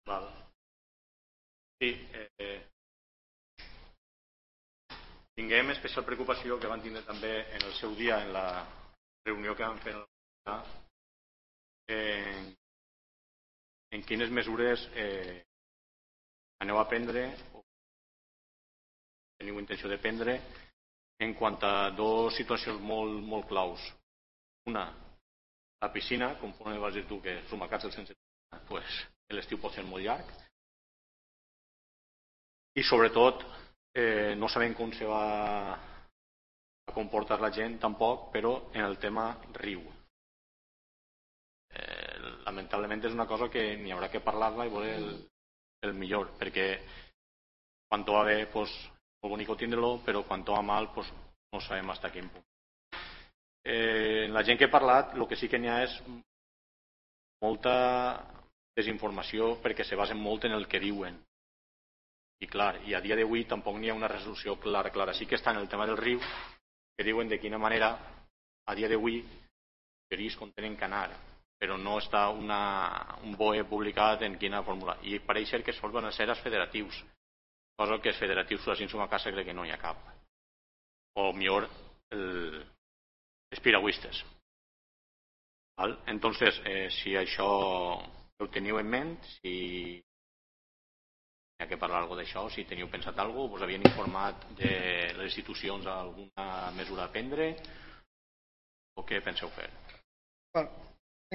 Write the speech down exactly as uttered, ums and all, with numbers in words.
Val. Sí, eh, tinguem especial preocupació que van tindre també en el seu dia en la reunió que vam fer en, en quines mesures eh, aneu a prendre o teniu intenció de prendre en quant a dues situacions molt, molt claus. Una, la piscina, conforme vas dir tu que som a casa del sense piscina, pues, l'estiu pot ser molt llarg. I sobretot eh, no sabem com se va a comportar la gent tampoc, però en el tema riu. Eh, lamentablement és una cosa que n'hi haurà que parlar-la i veure el, el millor, perquè quan va bé pues, molt bonic tindre-lo, però quan va mal pues, no sabem fins a quin punt. Eh, la gent que he parlat, el que sí que n'hi ha és molta desinformació perquè se basen molt en el que diuen. I clar, i a dia d'avui tampoc n'hi ha una resolució clara, clara. Sí que està en el tema del riu, que diuen de quina manera a dia d'avui els juris contenen que anar, però no està una, un B O E publicat en quina fórmula. I pareix ser que sols van a ser els federatius, cosa que els federatius a Sinsum a casa crec que no hi ha cap. O millor, el, els piragüistes. Val? Entonces, eh, si això ho teniu en ment, si hi ha que parlar alguna cosa d'això, si teniu pensat alguna cosa, us havien informat de les institucions alguna mesura a prendre o què penseu fer? Bueno,